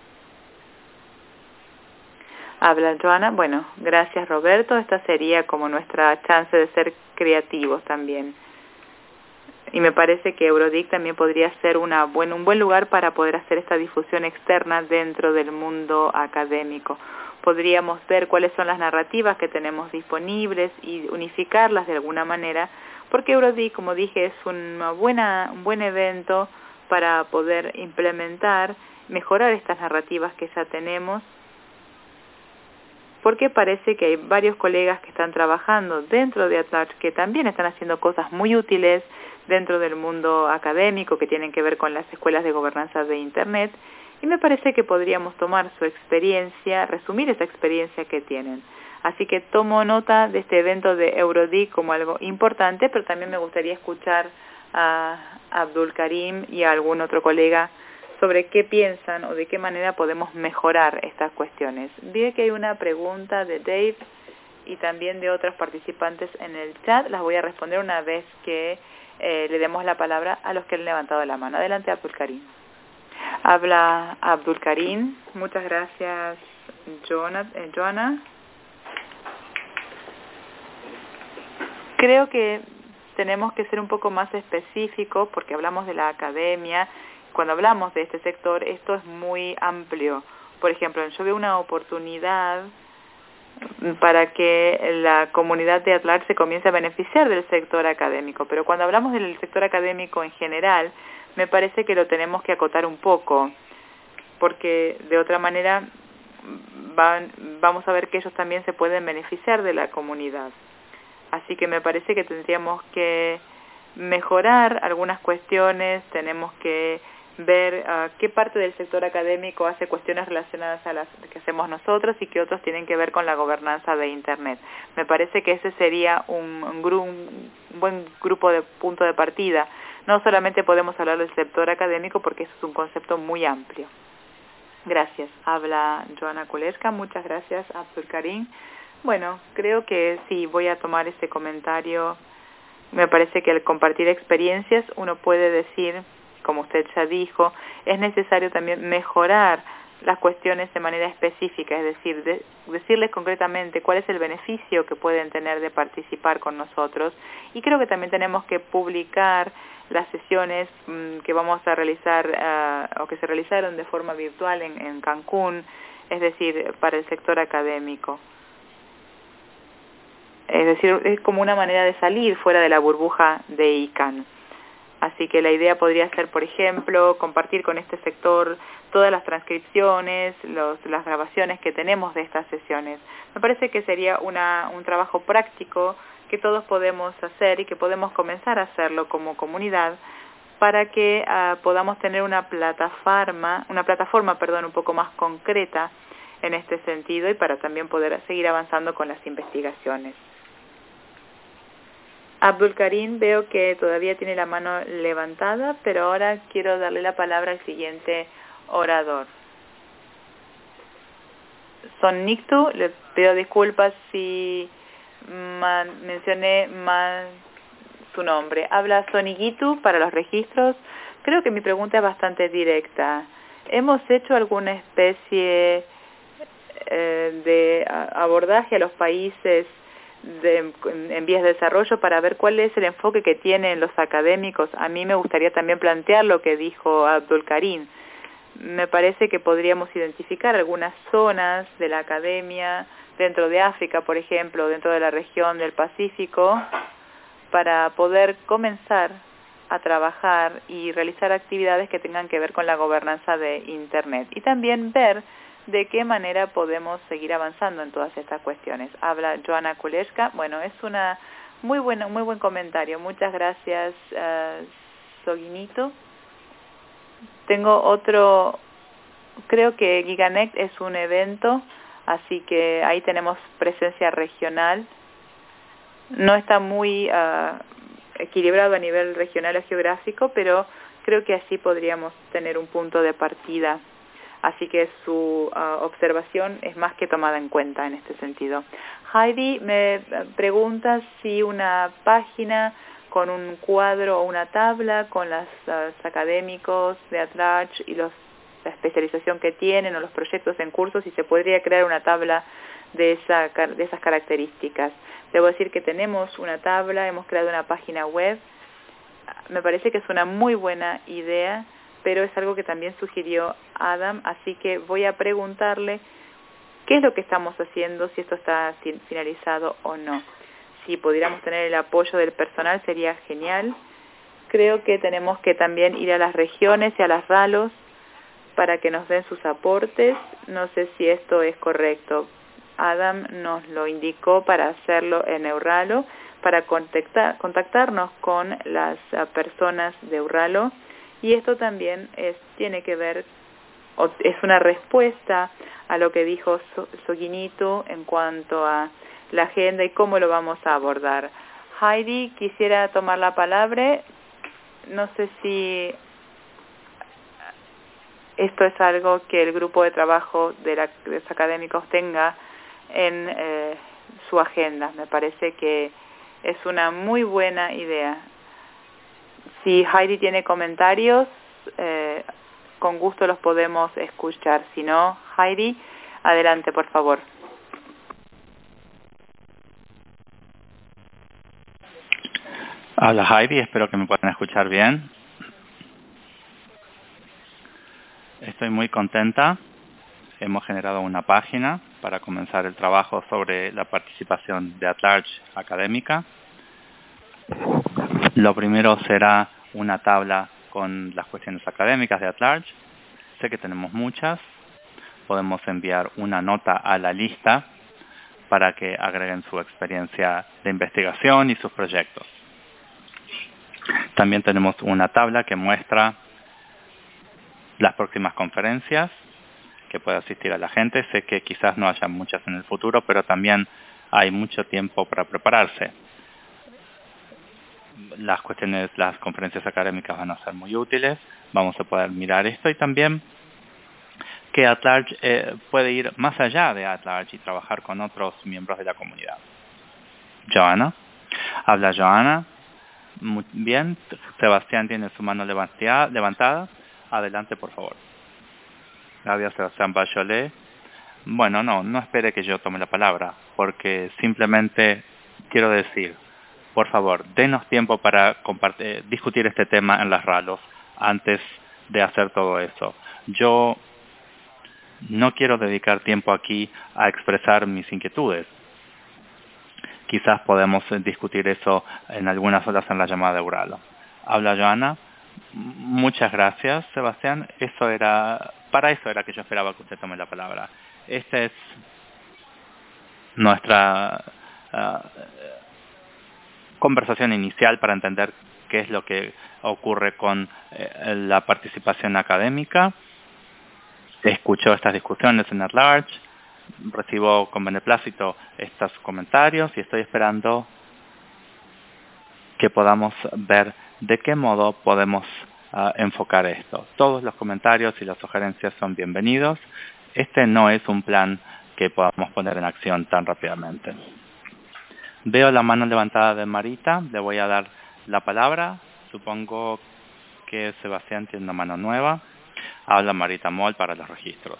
Habla Joana. Bueno, gracias Roberto. Esta sería como nuestra chance de ser creativos también. Y me parece que Eurodig también podría ser una buen, un buen lugar para poder hacer esta difusión externa dentro del mundo académico. Podríamos ver cuáles son las narrativas que tenemos disponibles y unificarlas de alguna manera, porque Eurodig, como dije, es una buena, un buen evento para poder implementar, mejorar estas narrativas que ya tenemos, porque parece que hay varios colegas que están trabajando dentro de AtLarge que también están haciendo cosas muy útiles dentro del mundo académico que tienen que ver con las escuelas de gobernanza de Internet, y me parece que podríamos tomar su experiencia, resumir esa experiencia que tienen. Así que tomo nota de este evento de Eurodic como algo importante, pero también me gustaría escuchar a Abdul Karim y a algún otro colega sobre qué piensan o de qué manera podemos mejorar estas cuestiones. Vi que hay una pregunta de Dave y también de otros participantes en el chat. Las voy a responder una vez que eh, le demos la palabra a los que han levantado la mano. Adelante, Abdul Karim. Habla Abdul Karim. Muchas gracias, Joana. Eh, Joana. Creo que tenemos que ser un poco más específicos porque hablamos de la academia. Cuando hablamos de este sector, esto es muy amplio. Por ejemplo, yo veo una oportunidad para que la comunidad de at-large se comience a beneficiar del sector académico. Pero cuando hablamos del sector académico en general, me parece que lo tenemos que acotar un poco, porque de otra manera van, vamos a ver que ellos también se pueden beneficiar de la comunidad. Así que me parece que tendríamos que mejorar algunas cuestiones, tenemos que ver uh, qué parte del sector académico hace cuestiones relacionadas a las que hacemos nosotros y qué otros tienen que ver con la gobernanza de Internet. Me parece que ese sería un, un, gru un buen grupo de punto de partida. No solamente podemos hablar del sector académico porque eso es un concepto muy amplio. Gracias. Habla Joana Kuleshka. Muchas gracias, Abdul Karim. Bueno, creo que sí, voy a tomar ese comentario. Me parece que al compartir experiencias uno puede decir, como usted ya dijo, es necesario también mejorar las cuestiones de manera específica, es decir, de, decirles concretamente cuál es el beneficio que pueden tener de participar con nosotros. Y creo que también tenemos que publicar las sesiones mmm, que vamos a realizar uh, o que se realizaron de forma virtual en, en Cancún, es decir, para el sector académico. Es decir, es como una manera de salir fuera de la burbuja de I C A N. Así que la idea podría ser, por ejemplo, compartir con este sector todas las transcripciones, los, las grabaciones que tenemos de estas sesiones. Me parece que sería una, un trabajo práctico que todos podemos hacer y que podemos comenzar a hacerlo como comunidad para que uh, podamos tener una plataforma, una plataforma, perdón, un poco más concreta en este sentido y para también poder seguir avanzando con las investigaciones. Abdul Karim, veo que todavía tiene la mano levantada, pero ahora quiero darle la palabra al siguiente orador. Son Nictu, le pido disculpas si man, mencioné mal su nombre. Habla Sonigitu para los registros. Creo que mi pregunta es bastante directa. ¿Hemos hecho alguna especie eh, de abordaje a los países De, en vías de desarrollo para ver cuál es el enfoque que tienen los académicos? A mí me gustaría también plantear lo que dijo Abdul Karim. Me parece que podríamos identificar algunas zonas de la academia dentro de África, por ejemplo, dentro de la región del Pacífico, para poder comenzar a trabajar y realizar actividades que tengan que ver con la gobernanza de Internet y también ver de qué manera podemos seguir avanzando en todas estas cuestiones. Habla Joana Kuleshka. Bueno, es una muy buena, muy buen comentario. Muchas gracias, uh, Soginito. Tengo otro, creo que GigaNet es un evento, así que ahí tenemos presencia regional. No está muy uh, equilibrado a nivel regional o geográfico, pero creo que así podríamos tener un punto de partida. Así que su uh, observación es más que tomada en cuenta en este sentido. Heidi me pregunta si una página con un cuadro o una tabla con los uh, académicos de at-large y los, la especialización que tienen o los proyectos en curso, si se podría crear una tabla de, esa, de esas características. Debo decir que tenemos una tabla, hemos creado una página web. Me parece que es una muy buena idea, pero es algo que también sugirió Adam, así que voy a preguntarle qué es lo que estamos haciendo, si esto está finalizado o no. Si pudiéramos tener el apoyo del personal sería genial. Creo que tenemos que también ir a las regiones y a las RALOS para que nos den sus aportes. No sé si esto es correcto. Adam nos lo indicó para hacerlo en Euralo, para contactar, contactarnos con las personas de Euralo. Y esto también es, tiene que ver o es una respuesta a lo que dijo Soginito en cuanto a la agenda y cómo lo vamos a abordar. Heidi, quisiera tomar la palabra. No sé si esto es algo que el grupo de trabajo de, la, de los académicos tenga en eh, su agenda. Me parece que es una muy buena idea. Si Heidi tiene comentarios, eh, con gusto los podemos escuchar. Si no, Heidi, adelante, por favor.
Hola Heidi, espero que me puedan escuchar bien. Estoy muy contenta. Hemos generado una página para comenzar el trabajo sobre la participación de at-large académica. Lo primero será una tabla con las cuestiones académicas de at-large. Sé que tenemos muchas. Podemos enviar una nota a la lista para que agreguen su experiencia de investigación y sus proyectos. También tenemos una tabla que muestra las próximas conferencias que puede asistir a la gente. Sé que quizás no haya muchas en el futuro, pero también hay mucho tiempo para prepararse. Las cuestiones, las conferencias académicas van a ser muy útiles. Vamos a poder mirar esto y también que at-large eh, puede ir más allá de at-large y trabajar con otros miembros de la comunidad. Joana. Habla Joana. Muy bien. Sebastián tiene su mano levantada. Adelante, por favor. Gracias, Sebastián Bachelet. Bueno, no, no espere que yo tome la palabra, porque simplemente quiero decir, por favor, denos tiempo para compartir, discutir este tema en las ralos antes de hacer todo eso. Yo no quiero dedicar tiempo aquí a expresar mis inquietudes. Quizás podemos discutir eso en algunas horas en la llamada de Uralo. Habla Joana. Muchas gracias, Sebastián. Eso era, para eso era que yo esperaba que usted tome la palabra. Esta es nuestra uh, conversación inicial para entender qué es lo que ocurre con eh, la participación académica. Escuchó estas discusiones en at-large, recibo con beneplácito estos comentarios y estoy esperando que podamos ver de qué modo podemos uh, enfocar esto. Todos los comentarios y las sugerencias son bienvenidos. Este no es un plan que podamos poner en acción tan rápidamente. Veo la mano levantada de Marita. Le voy a dar la palabra. Supongo que Sebastián tiene una mano nueva. Habla Marita Moll para los registros.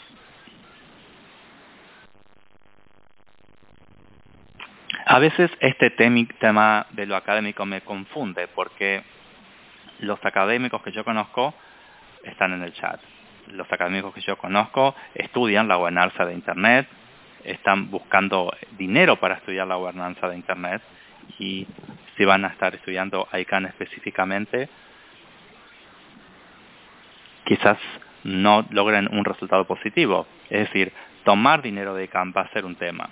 A veces este tema de lo académico me confunde porque los académicos que yo conozco están en el chat. Los académicos que yo conozco estudian la gobernanza de Internet, están buscando dinero para estudiar la gobernanza de Internet y si van a estar estudiando I C A N específicamente, quizás no logren un resultado positivo. Es decir, tomar dinero de I C A N va a ser un tema.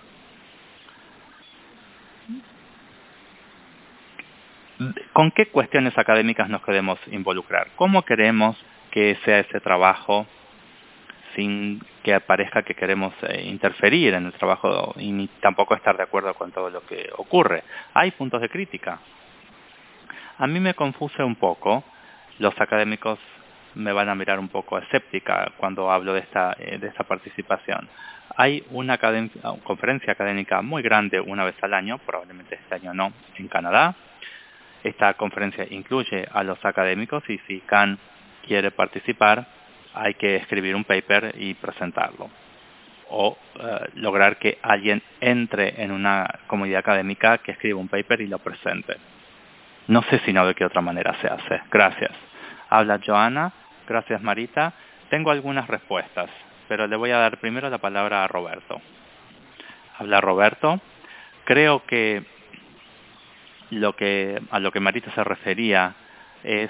¿Con qué cuestiones académicas nos queremos involucrar? ¿Cómo queremos que sea ese trabajo sin que parezca que queremos eh, interferir en el trabajo y ni tampoco estar de acuerdo con todo lo que ocurre? Hay puntos de crítica. A mí me confuse un poco. Los académicos me van a mirar un poco escéptica cuando hablo de esta, eh, de esta participación. Hay una conferencia académica muy grande una vez al año, probablemente este año no, en Canadá. Esta conferencia incluye a los académicos y si I C A N quiere participar, hay que escribir un paper y presentarlo. O uh, lograr que alguien entre en una comunidad académica que escriba un paper y lo presente. No sé si no de qué otra manera se hace. Gracias. Habla Joana. Gracias, Marita. Tengo algunas respuestas, pero le voy a dar primero la palabra a Roberto. Habla Roberto. Creo que Lo que, a lo que Marita se refería es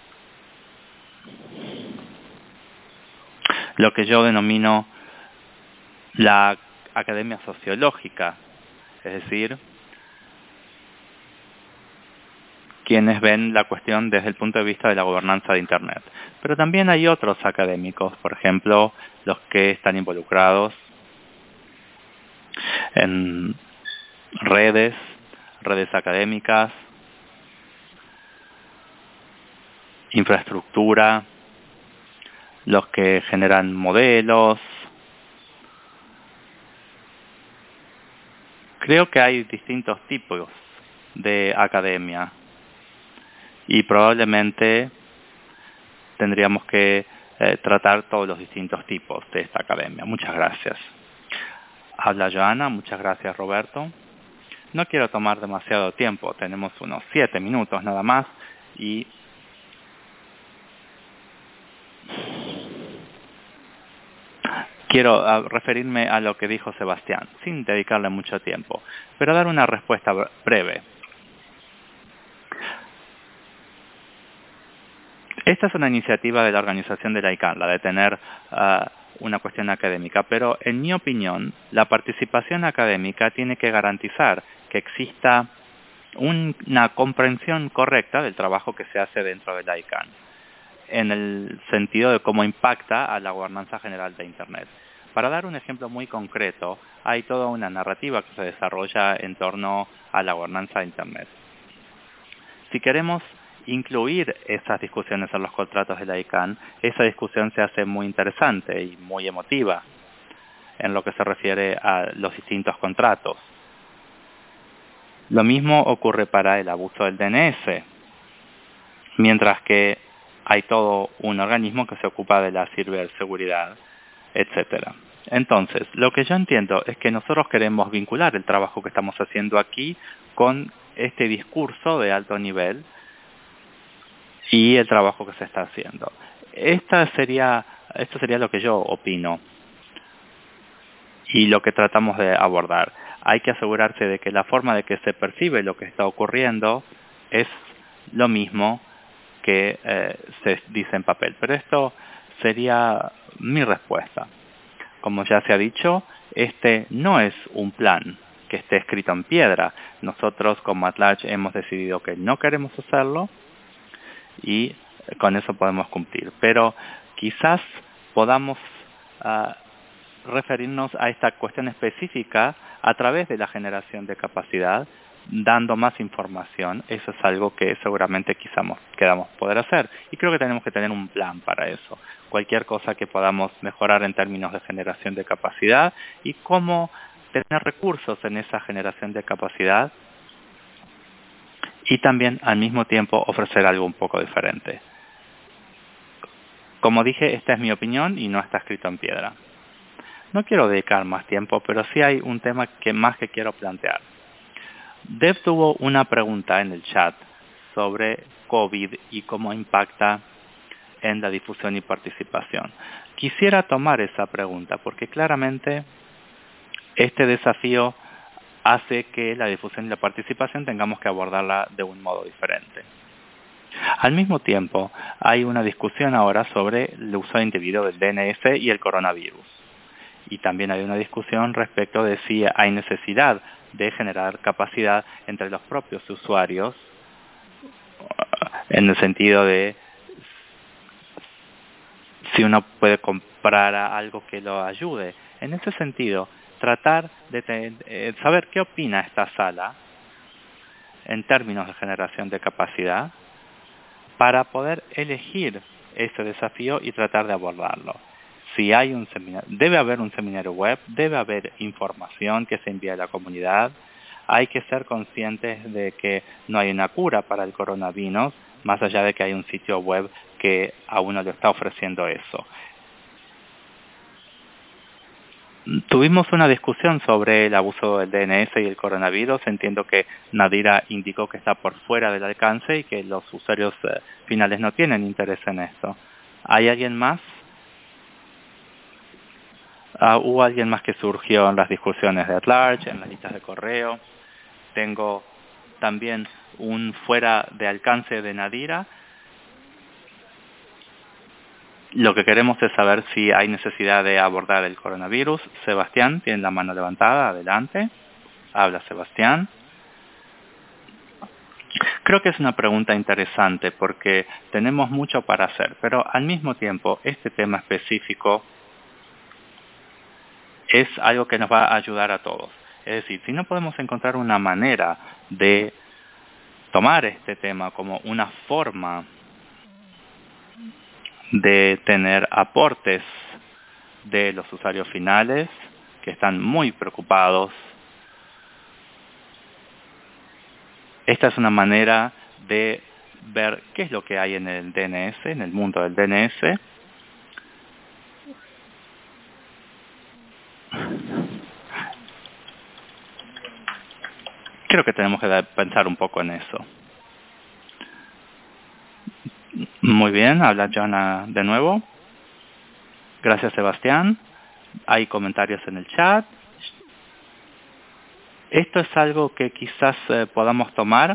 lo que yo denomino la academia sociológica, es decir, quienes ven la cuestión desde el punto de vista de la gobernanza de Internet. Pero también hay otros académicos, por ejemplo, los que están involucrados en redes, redes académicas, infraestructura, los que generan modelos. Creo que hay distintos tipos de academia y probablemente tendríamos que eh, tratar todos los distintos tipos de esta academia. Muchas gracias. Habla Joana. Muchas gracias, Roberto. No quiero tomar demasiado tiempo. Tenemos unos siete minutos nada más y quiero uh, referirme a lo que dijo Sebastián, sin dedicarle mucho tiempo, pero dar una respuesta breve. Esta es una iniciativa de la organización de la I C A N, la de tener uh, una cuestión académica, pero en mi opinión, la participación académica tiene que garantizar que exista un, una comprensión correcta del trabajo que se hace dentro de la I C A N, en el sentido de cómo impacta a la gobernanza general de Internet. Para dar un ejemplo muy concreto, hay toda una narrativa que se desarrolla en torno a la gobernanza de Internet. Si queremos incluir esas discusiones en los contratos de la I C A N, esa discusión se hace muy interesante y muy emotiva en lo que se refiere a los distintos contratos. Lo mismo ocurre para el abuso del D N S, mientras que hay todo un organismo que se ocupa de la ciberseguridad, etcétera. Entonces, lo que yo entiendo es que nosotros queremos vincular el trabajo que estamos haciendo aquí con este discurso de alto nivel y el trabajo que se está haciendo. Esta sería, esto sería lo que yo opino y lo que tratamos de abordar. Hay que asegurarse de que la forma de que se percibe lo que está ocurriendo es lo mismo que eh, se dice en papel. Pero esto sería mi respuesta. Como ya se ha dicho, este no es un plan que esté escrito en piedra. Nosotros como AtLarge hemos decidido que no queremos hacerlo y con eso podemos cumplir. Pero quizás podamos uh, referirnos a esta cuestión específica a través de la generación de capacidad, dando más información. Eso es algo que seguramente quizás queramos poder hacer. Y creo que tenemos que tener un plan para eso. Cualquier cosa que podamos mejorar en términos de generación de capacidad y cómo tener recursos en esa generación de capacidad y también al mismo tiempo ofrecer algo un poco diferente. Como dije, esta es mi opinión y no está escrito en piedra. No quiero dedicar más tiempo, pero sí hay un tema que más que quiero plantear. Dev tuvo una pregunta en el chat sobre COVID y cómo impacta en la difusión y participación. Quisiera tomar esa pregunta porque claramente este desafío hace que la difusión y la participación tengamos que abordarla de un modo diferente. Al mismo tiempo, hay una discusión ahora sobre el uso indebido del D N S y el coronavirus. Y también hay una discusión respecto de si hay necesidad de generar capacidad entre los propios usuarios, en el sentido de si uno puede comprar algo que lo ayude. En ese sentido, tratar de tener, eh, saber qué opina esta sala en términos de generación de capacidad para poder elegir ese desafío y tratar de abordarlo. Si hay un seminario, debe haber un seminario web, debe haber información que se envíe a la comunidad. Hay que ser conscientes de que no hay una cura para el coronavirus, más allá de que hay un sitio web que a uno le está ofreciendo eso. Tuvimos una discusión sobre el abuso del D N S y el coronavirus. Entiendo que Nadira indicó que está por fuera del alcance y que los usuarios eh, finales no tienen interés en esto. ¿Hay alguien más? Uh, hubo alguien más que surgió en las discusiones de AtLarge, en las listas de correo. Tengo también un fuera de alcance de Nadira. Lo que queremos es saber si hay necesidad de abordar el coronavirus. Sebastián tiene la mano levantada. Adelante. Habla Sebastián. Creo que es una pregunta interesante porque tenemos mucho para hacer, pero al mismo tiempo este tema específico es algo que nos va a ayudar a todos. Es decir, si no podemos encontrar una manera de tomar este tema como una forma de tener aportes de los usuarios finales que están muy preocupados, esta es una manera de ver qué es lo que hay en el D N S, en el mundo del D N S. Creo que tenemos que pensar un poco en eso. Muy bien, habla Joana de nuevo. Gracias, Sebastián. Hay comentarios en el chat. Esto es algo que quizás eh, podamos tomar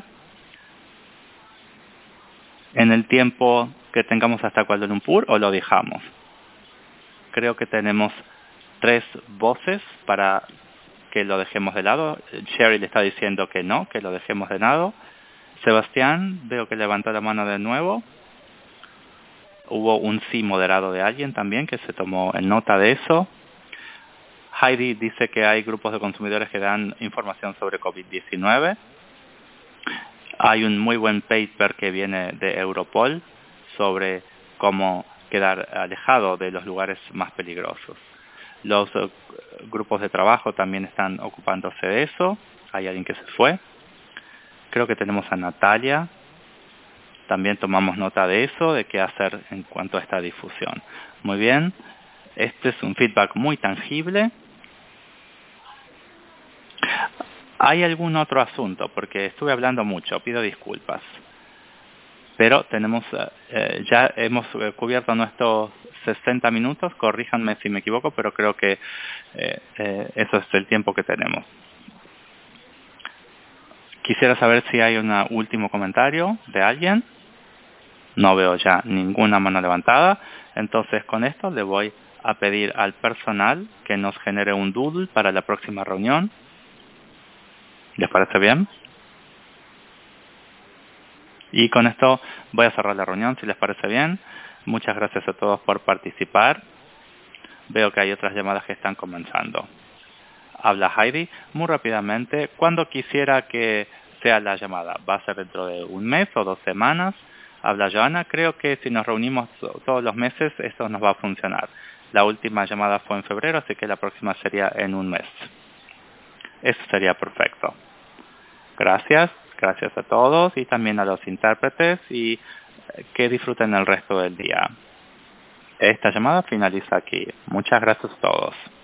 en el tiempo que tengamos hasta Kuala Lumpur o lo dejamos. Creo que tenemos tres voces para que lo dejemos de lado. Sherry le está diciendo que no, que lo dejemos de lado. Sebastián, veo que levantó la mano de nuevo. Hubo un sí moderado de alguien también que se tomó en nota de eso. Heidi dice que hay grupos de consumidores que dan información sobre COVID diecinueve. Hay un muy buen paper que viene de Europol sobre cómo quedar alejado de los lugares más peligrosos. Los uh, grupos de trabajo también están ocupándose de eso. Hay alguien que se fue. Creo que tenemos a Natalia. También tomamos nota de eso, de qué hacer en cuanto a esta difusión. Muy bien. Este es un feedback muy tangible. ¿Hay algún otro asunto? Porque estuve hablando mucho, pido disculpas. Pero tenemos, eh, ya hemos cubierto nuestros sesenta minutos, corríjanme si me equivoco, pero creo que eh, eh, eso es el tiempo que tenemos. Quisiera saber si hay un último comentario de alguien. No veo ya ninguna mano levantada. Entonces con esto le voy a pedir al personal que nos genere un doodle para la próxima reunión. ¿Les parece bien? Y con esto voy a cerrar la reunión, si les parece bien. Muchas gracias a todos por participar. Veo que hay otras llamadas que están comenzando. Habla Heidi. Muy rápidamente, ¿cuándo quisiera que sea la llamada? ¿Va a ser dentro de un mes o dos semanas? Habla Joana. Creo que si nos reunimos todos los meses, eso nos va a funcionar. La última llamada fue en febrero, así que la próxima sería en un mes. Eso sería perfecto. Gracias. Gracias a todos y también a los intérpretes y que disfruten el resto del día. Esta llamada finaliza aquí. Muchas gracias a todos.